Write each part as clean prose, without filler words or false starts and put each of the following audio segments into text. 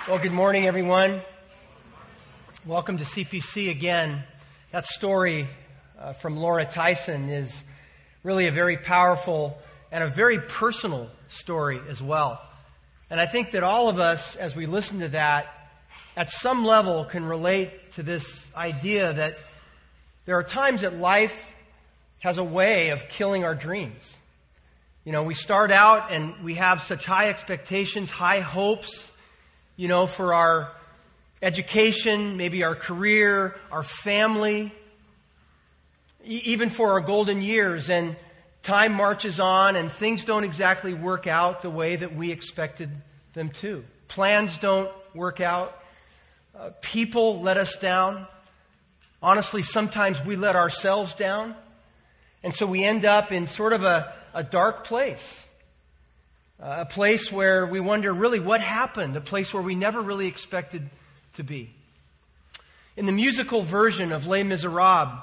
Well, good morning, everyone. Welcome to CPC again. That story from Laura Tyson is really a very powerful and a very personal story as well. And I think that all of us, as we listen to that, at some level can relate to this idea that there are times that life has a way of killing our dreams. You know, we start out and we have such high expectations, high hopes, for our education, maybe our career, our family, even for our golden years. And time marches on and things don't exactly work out the way that we expected them to. Plans don't work out. People let us down. Honestly, sometimes we let ourselves down. And so we end up in sort of a dark place. A place where we wonder really what happened. A place where we never really expected to be. In the musical version of Les Miserables,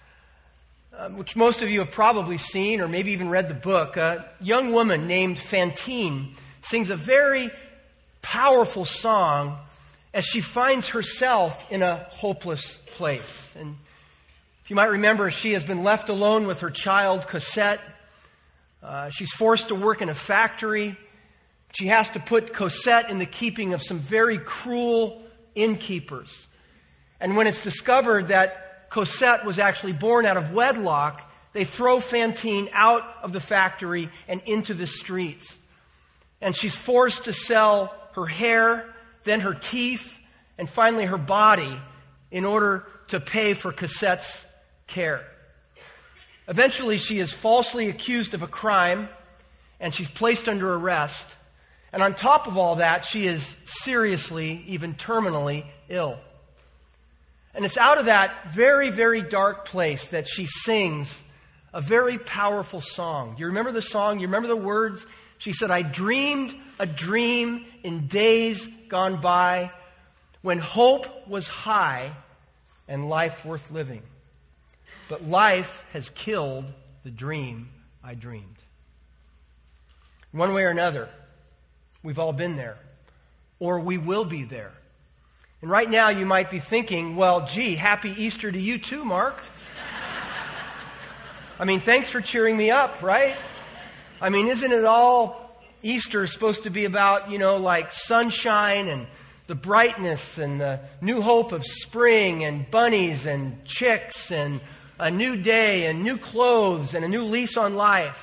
which most of you have probably seen or maybe even read the book, a young woman named Fantine sings a very powerful song as she finds herself in a hopeless place. And if you might remember, she has been left alone with her child, Cosette. She's forced to work in a factory. She has to put Cosette in the keeping of some very cruel innkeepers. And when it's discovered that Cosette was actually born out of wedlock, they throw Fantine out of the factory and into the streets. And she's forced to sell her hair, then her teeth, and finally her body in order to pay for Cosette's care. Eventually, she is falsely accused of a crime, and she's placed under arrest. And on top of all that, she is seriously, even terminally ill. And it's out of that very, very dark place that she sings a very powerful song. Do you remember the song? You remember the words? She said, "I dreamed a dream in days gone by when hope was high and life worth living. But life has killed the dream I dreamed." One way or another, we've all been there, or we will be there. And right now you might be thinking, well, gee, happy Easter to you too, Mark. I mean, thanks for cheering me up, right? I mean, isn't it all Easter supposed to be about, like sunshine and the brightness and the new hope of spring and bunnies and chicks and a new day and new clothes and a new lease on life?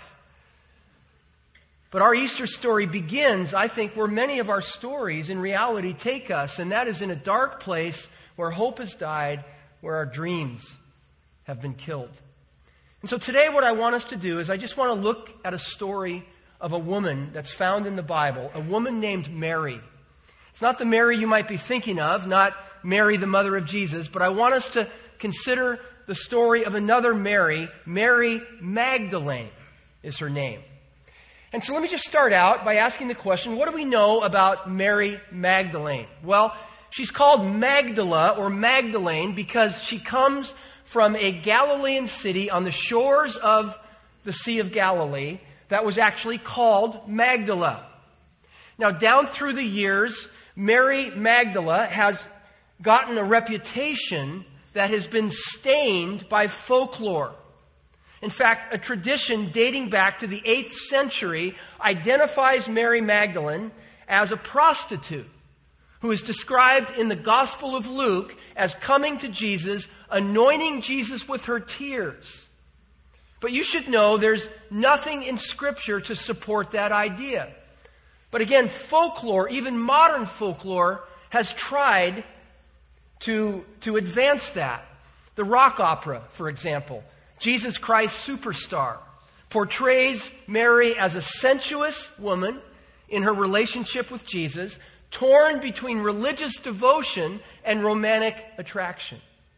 But our Easter story begins, I think, where many of our stories in reality take us, and that is in a dark place where hope has died, where our dreams have been killed. And so today what I want us to do is I just want to look at a story of a woman that's found in the Bible, a woman named Mary. It's not the Mary you might be thinking of, not Mary, the mother of Jesus, but I want us to consider the story of another Mary. Mary Magdalene is her name. And so let me just start out by asking the question, what do we know about Mary Magdalene? Well, she's called Magdala or Magdalene because she comes from a Galilean city on the shores of the Sea of Galilee that was actually called Magdala. Now, down through the years, Mary Magdala has gotten a reputation that has been stained by folklore. In fact, a tradition dating back to the 8th century identifies Mary Magdalene as a prostitute who is described in the Gospel of Luke as coming to Jesus, anointing Jesus with her tears. But you should know there's nothing in Scripture to support that idea. But again, folklore, even modern folklore, has tried to advance that. The rock opera, for example, Jesus Christ Superstar, portrays Mary as a sensuous woman in her relationship with Jesus, torn between religious devotion and romantic attraction.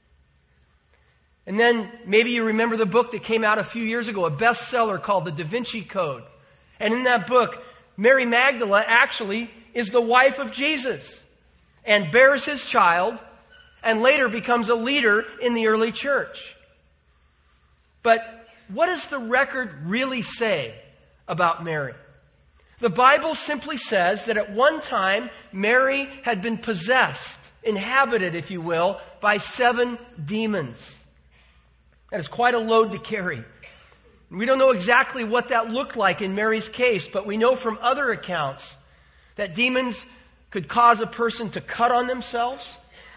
And then maybe you remember the book that came out a few years ago, a bestseller called The Da Vinci Code. And in that book, Mary Magdala actually is the wife of Jesus and bears his child and later becomes a leader in the early church. But what does the record really say about Mary? The Bible simply says that at one time, Mary had been possessed, inhabited, if you will, by 7 demons. That is quite a load to carry. We don't know exactly what that looked like in Mary's case, but we know from other accounts that demons could cause a person to cut on themselves,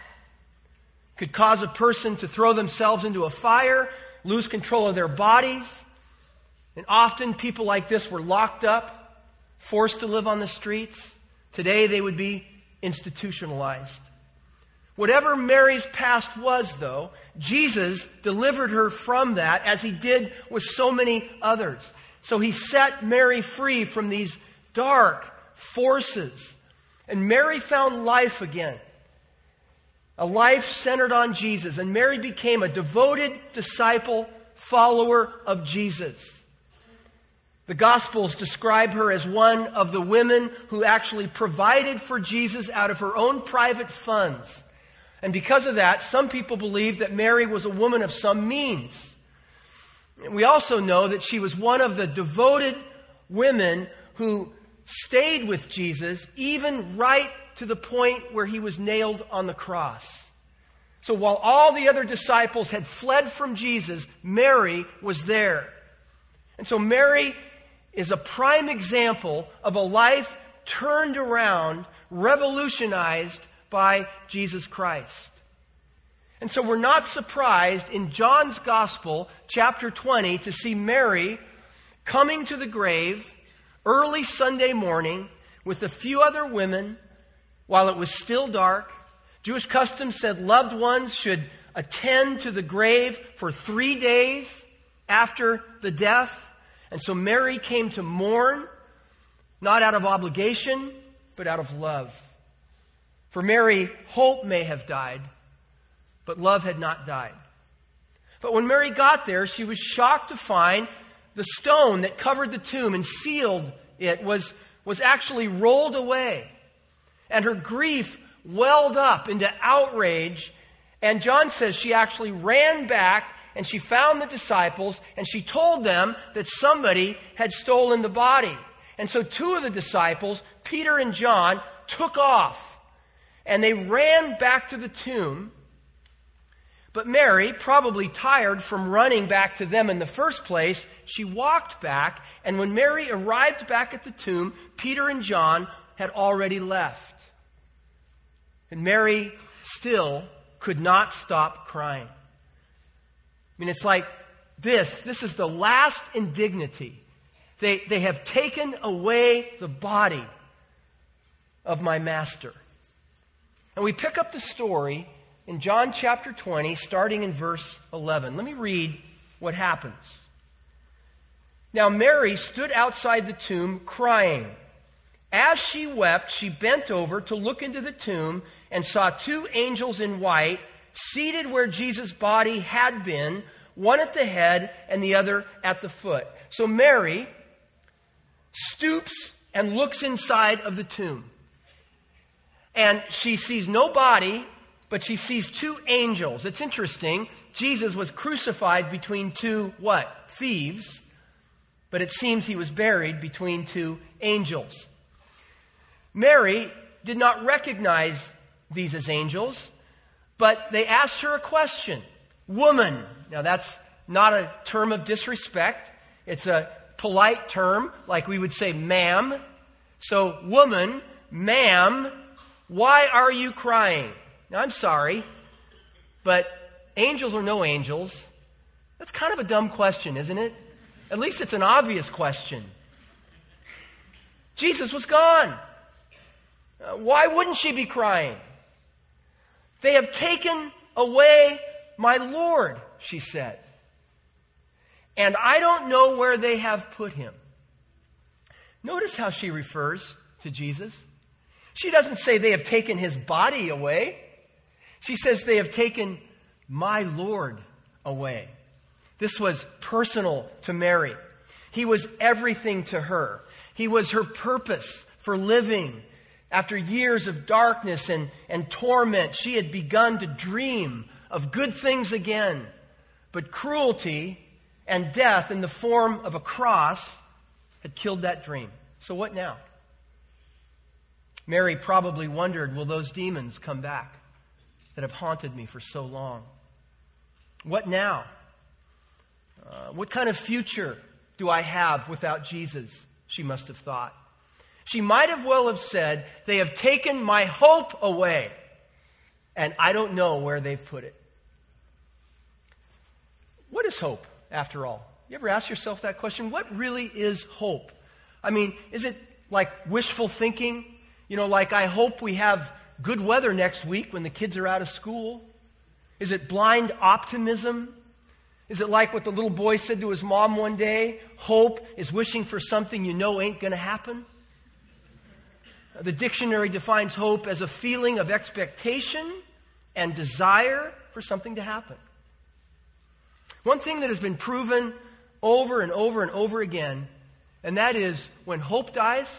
could cause a person to throw themselves into a fire, lose control of their bodies. And often people like this were locked up, forced to live on the streets. Today they would be institutionalized. Whatever Mary's past was, though, Jesus delivered her from that, as he did with so many others. So he set Mary free from these dark forces. And Mary found life again. A life centered on Jesus. And Mary became a devoted disciple, follower of Jesus. The Gospels describe her as one of the women who actually provided for Jesus out of her own private funds. And because of that, some people believe that Mary was a woman of some means. We also know that she was one of the devoted women who stayed with Jesus even right to the point where he was nailed on the cross. So while all the other disciples had fled from Jesus, Mary was there. And so Mary is a prime example of a life turned around, revolutionized by Jesus Christ. And so we're not surprised in John's Gospel, chapter 20, to see Mary coming to the grave early Sunday morning with a few other women while it was still dark. Jewish custom said loved ones should attend to the grave for 3 days after the death. And so Mary came to mourn, not out of obligation, but out of love. For Mary, hope may have died, but love had not died. But when Mary got there, she was shocked to find the stone that covered the tomb and sealed it was actually rolled away. And her grief welled up into outrage. And John says she actually ran back and she found the disciples and she told them that somebody had stolen the body. And so 2 of the disciples, Peter and John, took off. And they ran back to the tomb. But Mary, probably tired from running back to them in the first place, she walked back. And when Mary arrived back at the tomb, Peter and John had already left. And Mary still could not stop crying. I mean, it's like this. This is the last indignity. They have taken away the body of my master. And we pick up the story in John chapter 20, starting in verse 11. Let me read what happens. Now Mary stood outside the tomb crying. As she wept, she bent over to look into the tomb and saw 2 angels in white seated where Jesus' body had been, one at the head and the other at the foot. So Mary stoops and looks inside of the tomb. And she sees no body, but she sees 2 angels. It's interesting. Jesus was crucified between 2 what? Thieves. But it seems he was buried between 2 angels. Mary did not recognize these as angels, but they asked her a question. Woman. Now that's not a term of disrespect. It's a polite term, like we would say ma'am. So, woman, ma'am, why are you crying? Now, I'm sorry, but angels or no angels, that's kind of a dumb question, isn't it? At least it's an obvious question. Jesus was gone. Why wouldn't she be crying? They have taken away my Lord, she said. And I don't know where they have put him. Notice how she refers to Jesus. She doesn't say they have taken his body away. She says they have taken my Lord away. This was personal to Mary. He was everything to her. He was her purpose for living. After years of darkness and torment, she had begun to dream of good things again. But cruelty and death in the form of a cross had killed that dream. So what now? Mary probably wondered, will those demons come back that have haunted me for so long? What now? What kind of future do I have without Jesus? She must have thought. She might have well have said, they have taken my hope away, and I don't know where they've put it. What is hope, after all? You ever ask yourself that question? What really is hope? I mean, is it like wishful thinking? Like I hope we have good weather next week when the kids are out of school? Is it blind optimism? Is it like what the little boy said to his mom one day? Hope is wishing for something you know ain't going to happen? The dictionary defines hope as a feeling of expectation and desire for something to happen. One thing that has been proven over and over and over again, and that is when hope dies,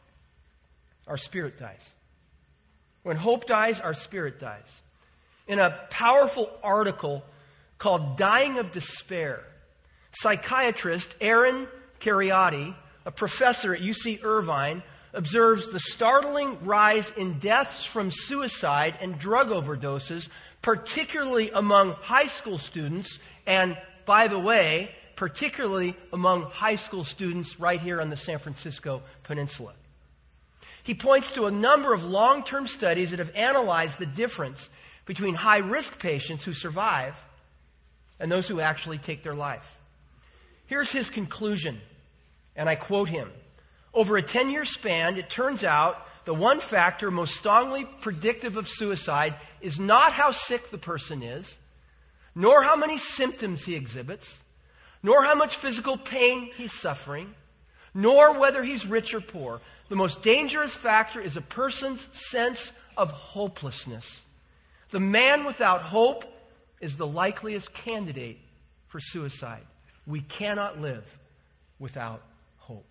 our spirit dies. When hope dies, our spirit dies. In a powerful article called Dying of Despair, psychiatrist Aaron Kheriaty, a professor at UC Irvine, observes the startling rise in deaths from suicide and drug overdoses, particularly among high school students, and, by the way, particularly among high school students right here on the San Francisco Peninsula. He points to a number of long-term studies that have analyzed the difference between high-risk patients who survive and those who actually take their life. Here's his conclusion, and I quote him. Over a 10-year span, it turns out the one factor most strongly predictive of suicide is not how sick the person is, nor how many symptoms he exhibits, nor how much physical pain he's suffering, nor whether he's rich or poor. The most dangerous factor is a person's sense of hopelessness. The man without hope is the likeliest candidate for suicide. We cannot live without hope.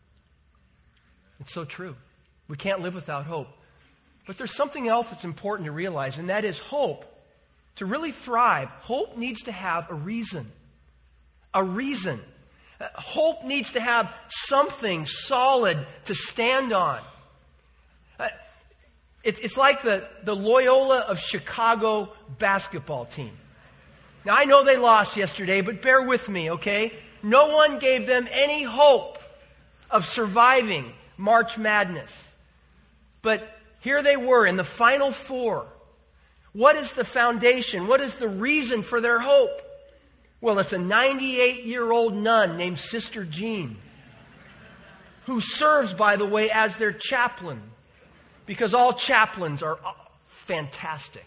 It's so true. We can't live without hope. But there's something else that's important to realize, and that is hope. To really thrive, hope needs to have a reason. A reason. Hope needs to have something solid to stand on. It's like the Loyola of Chicago basketball team. Now, I know they lost yesterday, but bear with me, okay? No one gave them any hope of surviving March Madness. But here they were in the Final Four. What is the foundation? What is the reason for their hope? Well, it's a 98-year-old nun named Sister Jean, who serves, by the way, as their chaplain, because all chaplains are fantastic.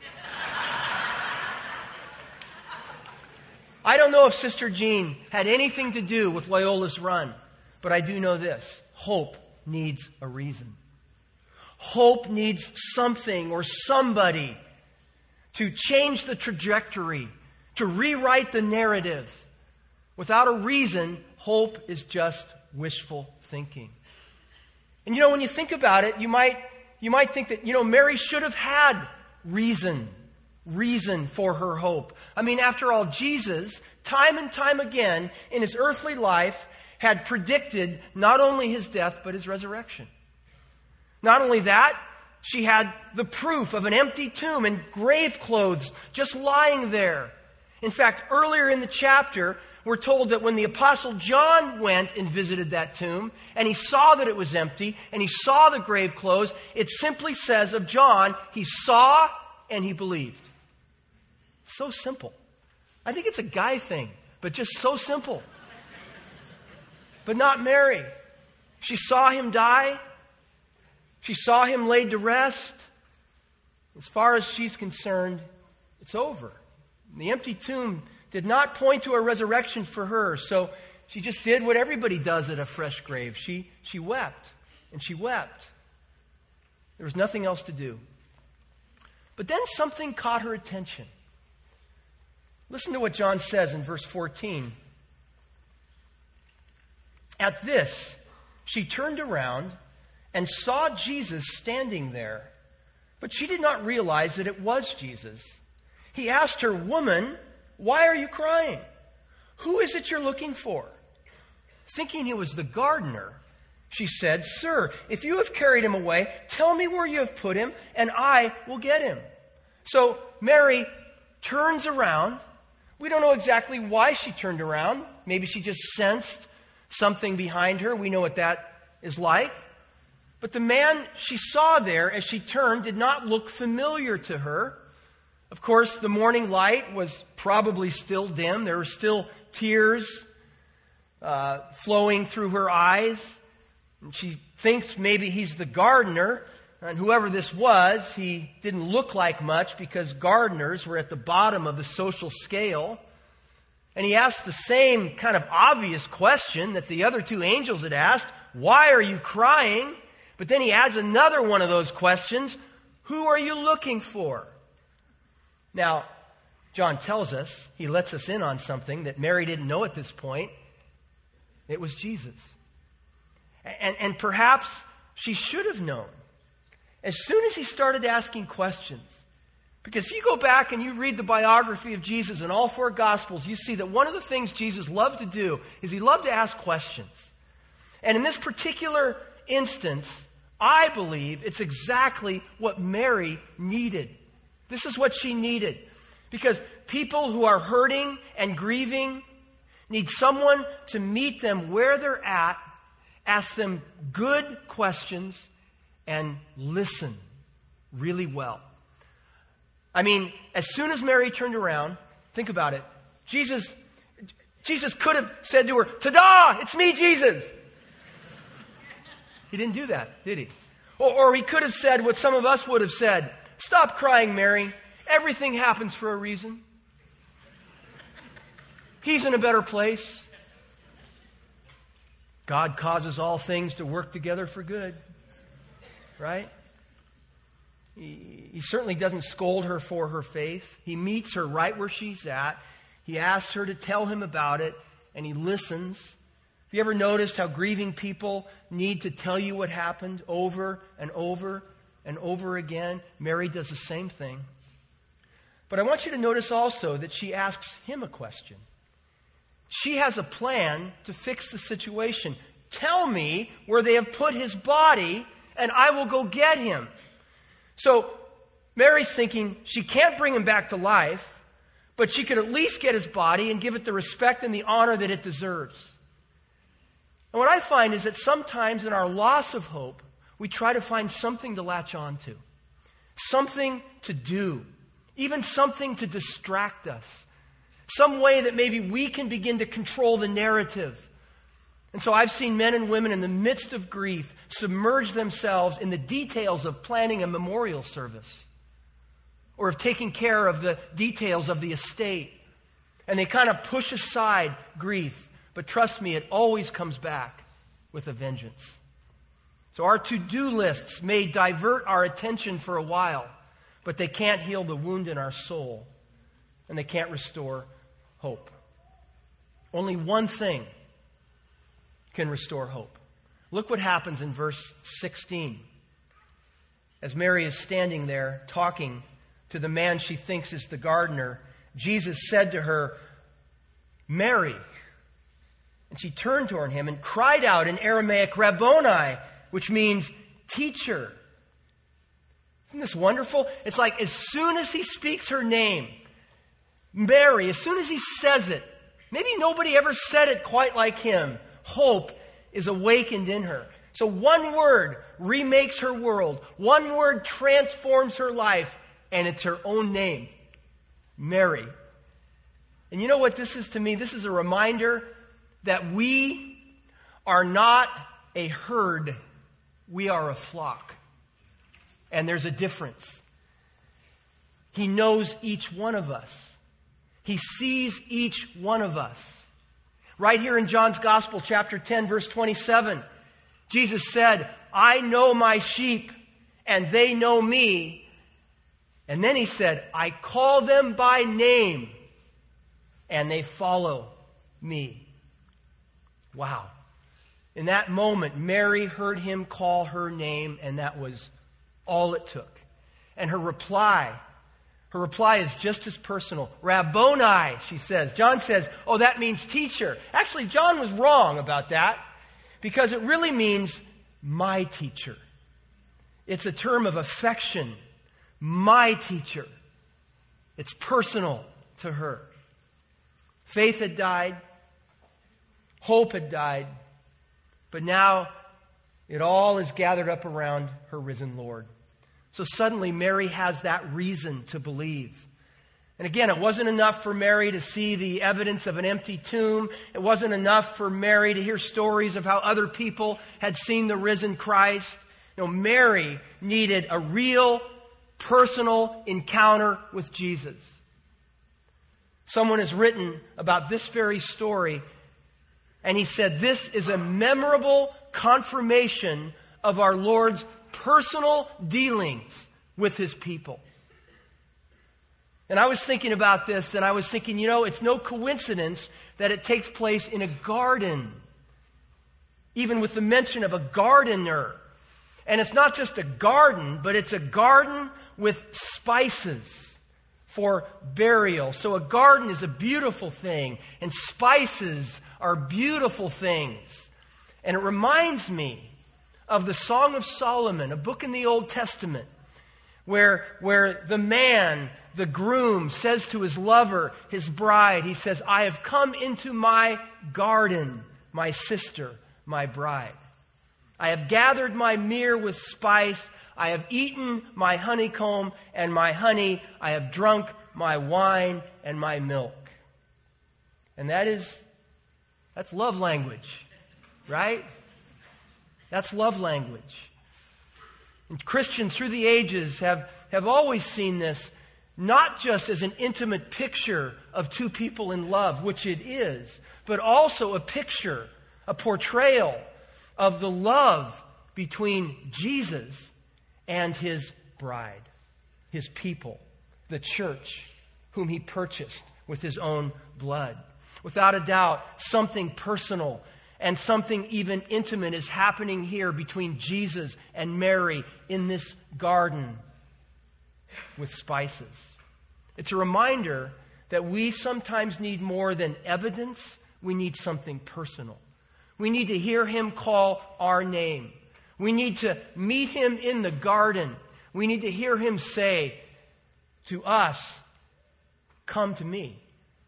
I don't know if Sister Jean had anything to do with Loyola's run, but I do know this. Hope needs a reason. Hope needs something or somebody to change the trajectory, to rewrite the narrative. Without a reason, hope is just wishful thinking. And when you think about it, you might think that, Mary should have had reason for her hope. I mean, after all, Jesus, time and time again in his earthly life, had predicted not only his death, but his resurrection. Not only that, she had the proof of an empty tomb and grave clothes just lying there. In fact, earlier in the chapter, we're told that when the Apostle John went and visited that tomb, and he saw that it was empty, and he saw the grave clothes, it simply says of John, he saw and he believed. So simple. I think it's a guy thing, but just so simple. But not Mary. She saw him die. She saw him laid to rest. As far as she's concerned, it's over. The empty tomb did not point to a resurrection for her, so she just did what everybody does at a fresh grave. She wept, and she wept. There was nothing else to do. But then something caught her attention. Listen to what John says in verse 14. At this, she turned around and saw Jesus standing there, but she did not realize that it was Jesus. He asked her, "Woman, why are you crying? Who is it you're looking for?" Thinking he was the gardener, She said, "Sir, if you have carried him away, tell me where you have put him, and I will get him." So Mary turns around. We don't know exactly why she turned around. Maybe she just sensed something behind her. We know what that is like. But the man she saw there as she turned did not look familiar to her. Of course, the morning light was probably still dim. There were still tears flowing through her eyes. And she thinks maybe he's the gardener. And whoever this was, he didn't look like much because gardeners were at the bottom of the social scale. And he asked the same kind of obvious question that the other two angels had asked. "Why are you crying?" But then he adds another one of those questions. "Who are you looking for?" Now, John tells us, he lets us in on something that Mary didn't know at this point. It was Jesus. And perhaps she should have known. As soon as he started asking questions, because if you go back and you read the biography of Jesus in all four Gospels, you see that one of the things Jesus loved to do is he loved to ask questions. And in this particular instance, I believe it's exactly what Mary needed. This is what she needed. Because people who are hurting and grieving need someone to meet them where they're at, ask them good questions, and listen really well. I mean, as soon as Mary turned around, think about it. Jesus could have said to her, "Ta-da! It's me, Jesus!" He didn't do that, did he? Or he could have said what some of us would have said, "Stop crying, Mary. Everything happens for a reason. He's in a better place. God causes all things to work together for good." Right? He certainly doesn't scold her for her faith. He meets her right where she's at. He asks her to tell him about it, and he listens. Have you ever noticed how grieving people need to tell you what happened over and over and over again? Mary does the same thing. But I want you to notice also that she asks him a question. She has a plan to fix the situation. "Tell me where they have put his body, and I will go get him." So Mary's thinking she can't bring him back to life, but she could at least get his body and give it the respect and the honor that it deserves. And what I find is that sometimes in our loss of hope, we try to find something to latch on to, something to do, even something to distract us, some way that maybe we can begin to control the narrative. And so I've seen men and women in the midst of grief submerge themselves in the details of planning a memorial service or of taking care of the details of the estate. And they kind of push aside grief. But trust me, it always comes back with a vengeance. So our to-do lists may divert our attention for a while, but they can't heal the wound in our soul, and they can't restore hope. Only one thing can restore hope. Look what happens in verse 16. As Mary is standing there talking to the man she thinks is the gardener, Jesus said to her, "Mary." And she turned toward him and cried out in Aramaic, "Rabboni," which means teacher. Isn't this wonderful? It's like as soon as he speaks her name, Mary, as soon as he says it, maybe nobody ever said it quite like him, hope is awakened in her. So one word remakes her world. One word transforms her life, and it's her own name, Mary. And you know what this is to me? This is a reminder that we are not a herd. We are a flock. And there's a difference. He knows each one of us. He sees each one of us. Right here in John's Gospel, chapter 10, verse 27, Jesus said, "I know my sheep, and they know me." And then he said, "I call them by name, and they follow me." Wow. In that moment, Mary heard him call her name, and that was all it took. And her reply is just as personal. "Rabboni," she says. John says, "Oh, that means teacher." Actually, John was wrong about that, because it really means my teacher. It's a term of affection. My teacher. It's personal to her. Faith had died. Hope had died. But now it all is gathered up around her risen Lord. So suddenly Mary has that reason to believe. And again, it wasn't enough for Mary to see the evidence of an empty tomb. It wasn't enough for Mary to hear stories of how other people had seen the risen Christ. No, Mary needed a real, personal encounter with Jesus. Someone has written about this very story, and he said, this is a memorable confirmation of our Lord's personal dealings with His people. And I was thinking about this, and I was thinking, it's no coincidence that it takes place in a garden, even with the mention of a gardener. And it's not just a garden, but it's a garden with spices for burial. So a garden is a beautiful thing, and spices are beautiful things. And it reminds me of the Song of Solomon, a book in the Old Testament, where the man, the groom, says to his lover, his bride, he says, I have come into my garden, my sister, my bride. I have gathered my myrrh with spice. I have eaten my honeycomb and my honey. I have drunk my wine and my milk. And that's love language, right? That's love language. And Christians through the ages have always seen this not just as an intimate picture of two people in love, which it is, but also a picture, a portrayal of the love between Jesus and His bride, His people, the church, whom He purchased with His own blood. Without a doubt, something personal and something even intimate is happening here between Jesus and Mary in this garden with spices. It's a reminder that we sometimes need more than evidence. We need something personal. We need to hear Him call our name. We need to meet Him in the garden. We need to hear Him say to us, come to me.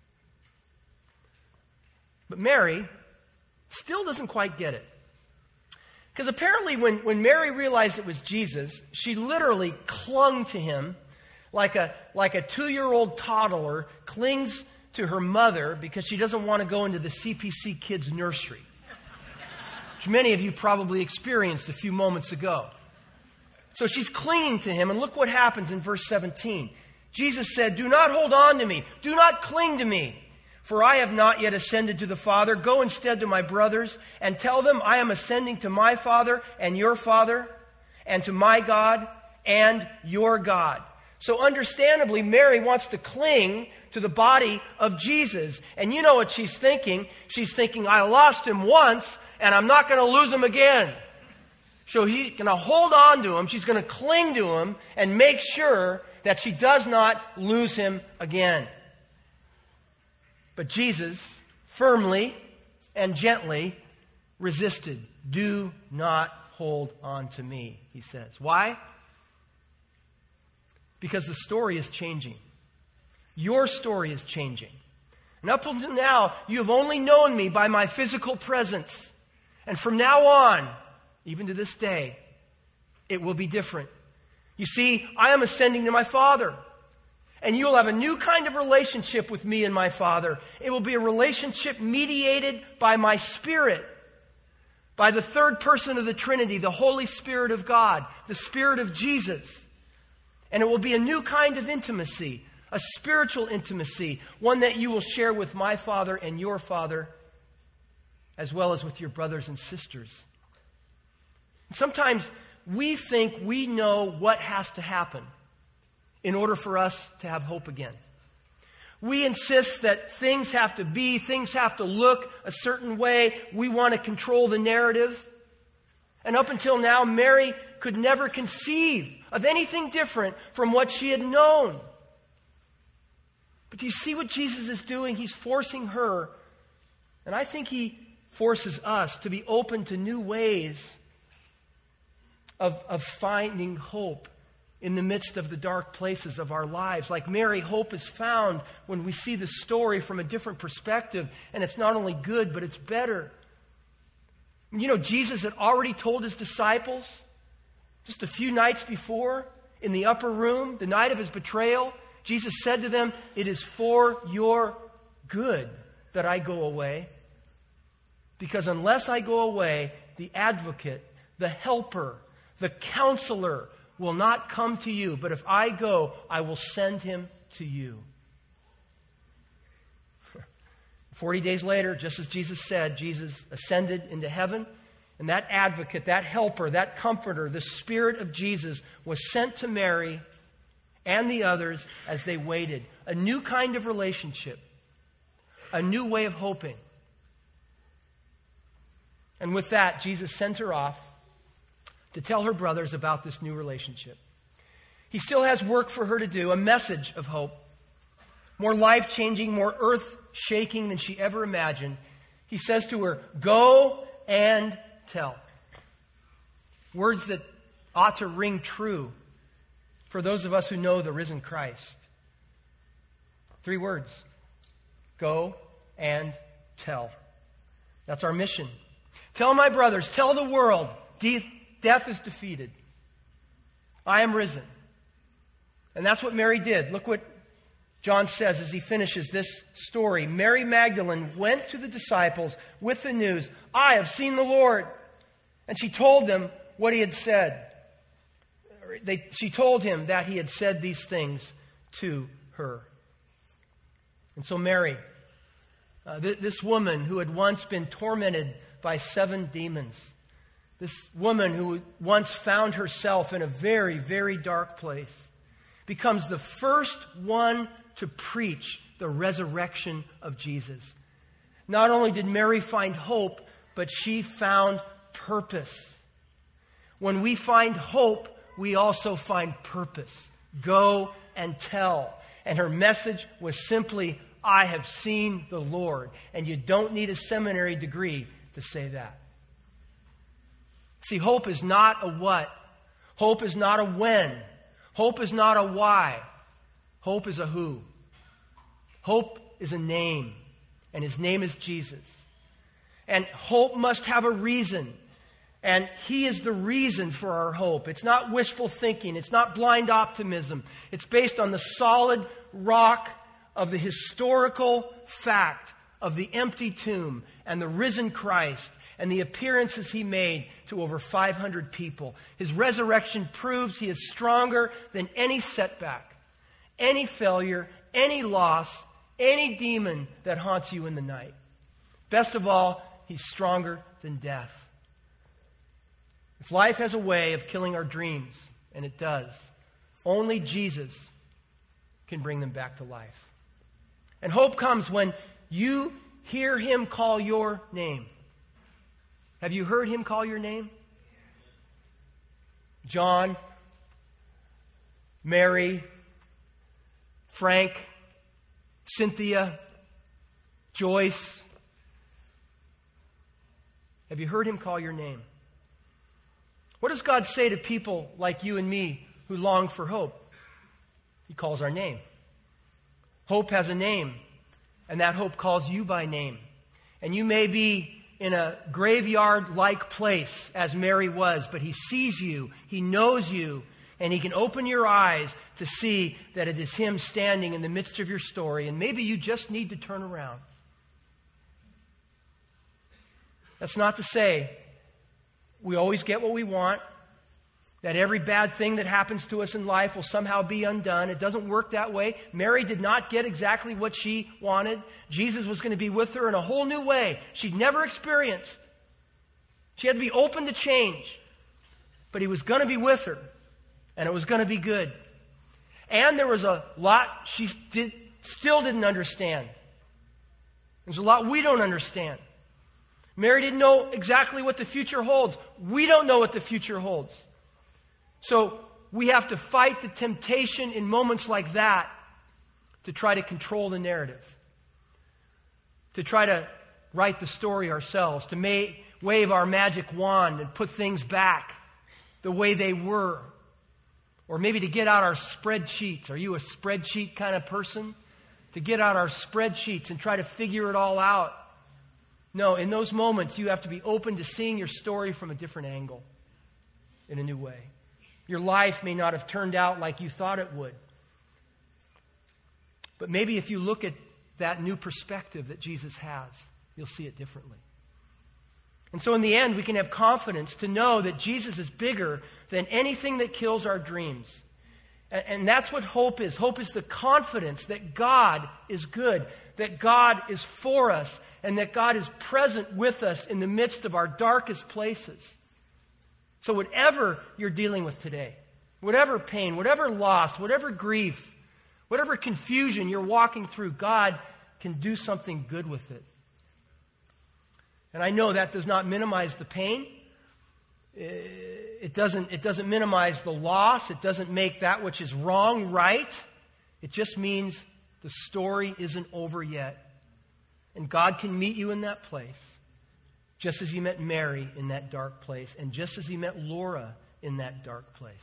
But Mary still doesn't quite get it. Because apparently when Mary realized it was Jesus, she literally clung to Him like a 2-year-old toddler clings to her mother because she doesn't want to go into the CPC kids' nursery, which many of you probably experienced a few moments ago. So she's clinging to Him, and look what happens in verse 17. Jesus said, do not hold on to me. Do not cling to me. For I have not yet ascended to the Father. Go instead to my brothers and tell them I am ascending to my Father and your Father, and to my God and your God. So understandably, Mary wants to cling to the body of Jesus. And you know what she's thinking? She's thinking, I lost Him once, and I'm not going to lose Him again. So she's going to hold on to Him. She's going to cling to Him and make sure that she does not lose Him again. But Jesus firmly and gently resisted. Do not hold on to me, He says. Why? Because the story is changing. Your story is changing. And up until now, you have only known me by my physical presence. And from now on, even to this day, it will be different. You see, I am ascending to my Father. And you will have a new kind of relationship with me and my Father. It will be a relationship mediated by my Spirit, by the third person of the Trinity, the Holy Spirit of God, the Spirit of Jesus. And it will be a new kind of intimacy, a spiritual intimacy, one that you will share with my Father and your Father, as well as with your brothers and sisters. Sometimes we think we know what has to happen in order for us to have hope again. We insist that things have to be, things have to look a certain way. We want to control the narrative. And up until now, Mary could never conceive of anything different from what she had known. But do you see what Jesus is doing? He's forcing her, and I think He forces us to be open to new ways of finding hope in the midst of the dark places of our lives. Like Mary, hope is found when we see the story from a different perspective, and it's not only good, but it's better. You know, Jesus had already told his disciples just a few nights before in the upper room, the night of his betrayal, Jesus said to them, "It is for your good that I go away. Because unless I go away, the advocate, the helper, the counselor will not come to you. But if I go, I will send him to you." 40 days later, just as Jesus said, Jesus ascended into heaven. And that advocate, that helper, that comforter, the Spirit of Jesus was sent to Mary and the others as they waited. A new kind of relationship. A new way of hoping. And with that, Jesus sends her off to tell her brothers about this new relationship. He still has work for her to do, a message of hope. More life-changing, more earth-shaking than she ever imagined. He says to her, "Go and tell." Words that ought to ring true for those of us who know the risen Christ. 3 words. Go and tell. That's our mission. Tell my brothers, tell the world, death is defeated. I am risen. And that's what Mary did. Look what John says as he finishes this story. Mary Magdalene went to the disciples with the news, "I have seen the Lord." And she told them what he had said. She told him that he had said these things to her. And so Mary, this woman who had once been tormented by 7 demons, this woman who once found herself in a very, very dark place, becomes the first one to preach the resurrection of Jesus. Not only did Mary find hope, but she found purpose. When we find hope, we also find purpose. Go and tell. And her message was simply, "I have seen the Lord." And you don't need a seminary degree to say that. See, hope is not a what. Hope is not a when. Hope is not a why. Hope is a who. Hope is a name. And his name is Jesus. And hope must have a reason. And he is the reason for our hope. It's not wishful thinking. It's not blind optimism. It's based on the solid rock of the historical fact of the empty tomb and the risen Christ and the appearances he made to over 500 people. His resurrection proves he is stronger than any setback, any failure, any loss, any demon that haunts you in the night. Best of all, he's stronger than death. If life has a way of killing our dreams, and it does, only Jesus can bring them back to life. And hope comes when you hear him call your name. Have you heard him call your name? John, Mary, Frank, Cynthia, Joyce. Have you heard him call your name? What does God say to people like you and me who long for hope? He calls our name. Hope has a name, and that hope calls you by name. And you may be in a graveyard-like place, as Mary was, but he sees you, he knows you, and he can open your eyes to see that it is him standing in the midst of your story, and maybe you just need to turn around. That's not to say we always get what we want, that every bad thing that happens to us in life will somehow be undone. It doesn't work that way. Mary did not get exactly what she wanted. Jesus was going to be with her in a whole new way she'd never experienced. She had to be open to change. But he was going to be with her, and it was going to be good. And there was a lot she still didn't understand. There's a lot we don't understand. Mary didn't know exactly what the future holds. We don't know what the future holds. So we have to fight the temptation in moments like that to try to control the narrative, to try to write the story ourselves, to wave our magic wand and put things back the way they were. Or maybe to get out our spreadsheets. Are you a spreadsheet kind of person? To get out our spreadsheets and try to figure it all out. No, in those moments you have to be open to seeing your story from a different angle, in a new way. Your life may not have turned out like you thought it would. But maybe if you look at that new perspective that Jesus has, you'll see it differently. And so in the end, we can have confidence to know that Jesus is bigger than anything that kills our dreams. And that's what hope is. Hope is the confidence that God is good, that God is for us, and that God is present with us in the midst of our darkest places. So whatever you're dealing with today, whatever pain, whatever loss, whatever grief, whatever confusion you're walking through, God can do something good with it. And I know that does not minimize the pain. It doesn't minimize the loss. It doesn't make that which is wrong right. It just means the story isn't over yet. And God can meet you in that place, just as He met Mary in that dark place, and just as He met Laura in that dark place.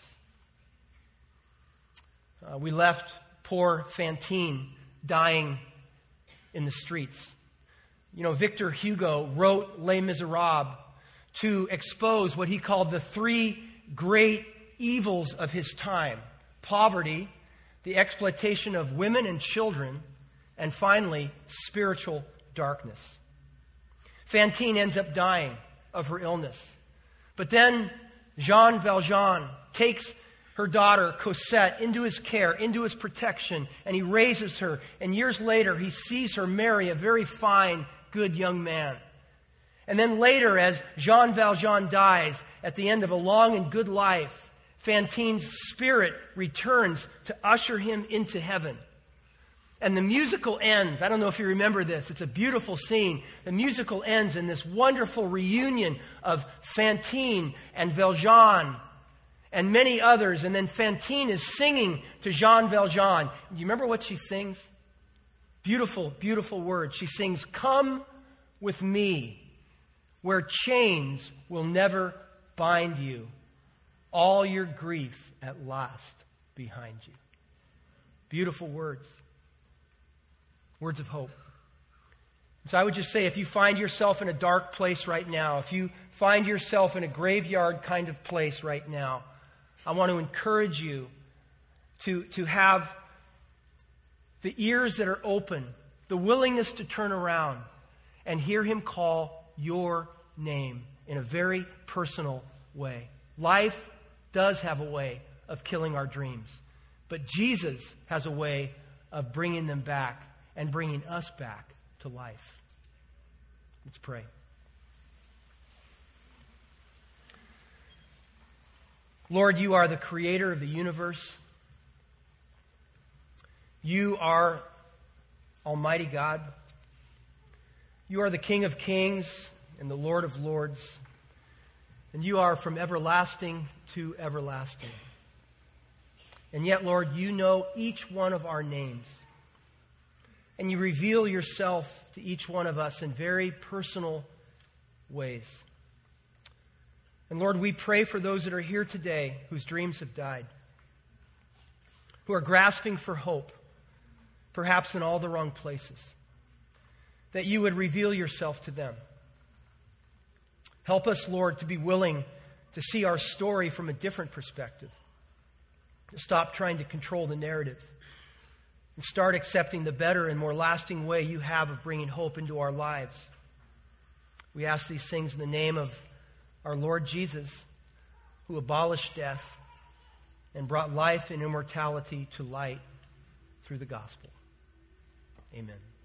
We left poor Fantine dying in the streets. You know, Victor Hugo wrote Les Miserables to expose what he called the three great evils of his time: poverty, the exploitation of women and children, and finally, spiritual darkness. Fantine ends up dying of her illness. But then Jean Valjean takes her daughter Cosette into his care, into his protection, and he raises her. And years later, he sees her marry a very fine, good young man. And then later, as Jean Valjean dies, at the end of a long and good life, Fantine's spirit returns to usher him into heaven. And the musical ends. I don't know if you remember this. It's a beautiful scene. The musical ends in this wonderful reunion of Fantine and Valjean and many others. And then Fantine is singing to Jean Valjean. Do you remember what she sings? Beautiful, beautiful words. She sings, "Come with me, where chains will never bind you, all your grief at last behind you." Beautiful words. Words of hope. So I would just say, if you find yourself in a dark place right now, if you find yourself in a graveyard kind of place right now, I want to encourage you to have the ears that are open, the willingness to turn around and hear Him call your name in a very personal way. Life does have a way of killing our dreams, but Jesus has a way of bringing them back and bringing us back to life. Let's pray. Lord, You are the creator of the universe. You are Almighty God. You are the King of kings and the Lord of lords. And You are from everlasting to everlasting. And yet, Lord, You know each one of our names. And You reveal Yourself to each one of us in very personal ways. And Lord, we pray for those that are here today whose dreams have died, who are grasping for hope, perhaps in all the wrong places, that You would reveal Yourself to them. Help us, Lord, to be willing to see our story from a different perspective, to stop trying to control the narrative, and start accepting the better and more lasting way You have of bringing hope into our lives. We ask these things in the name of our Lord Jesus, who abolished death and brought life and immortality to light through the gospel. Amen.